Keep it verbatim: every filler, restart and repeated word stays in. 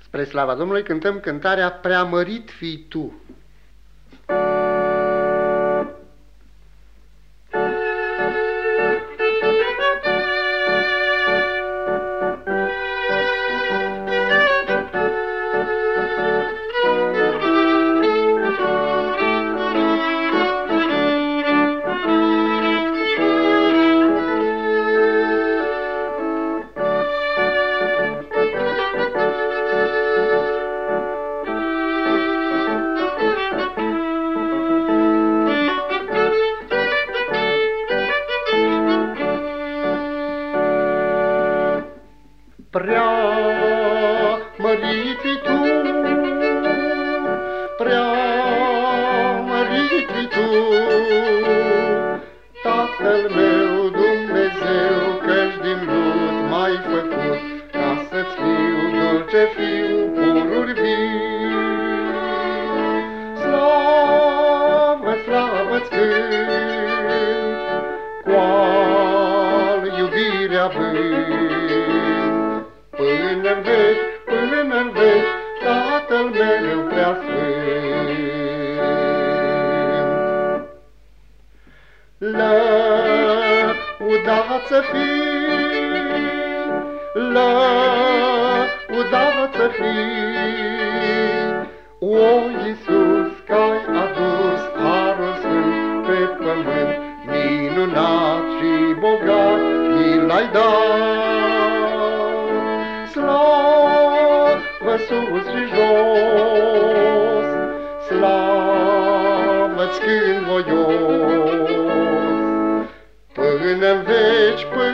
Spre slava Domnului cântăm cântarea Preamărit fii tu. Prea mărit fii tu, prea mărit fii tu, Tatăl meu Dumnezeu, căci din lut m-ai făcut, ca să-ți fiu dulce fiu, pururi vii. Slavă, slavă-ți cânt, cu-al iubirea vânt, până-n veci, până-n veci, Tatăl meu prea sfânt. Lăudat să fii, lăudat să fii, o Iisus, că-ai adus harul sfânt pe pământ, minunat și bogat mi l-ai dat. Slavă sus și jos, slavă-ți cânt voios, până-n veci, până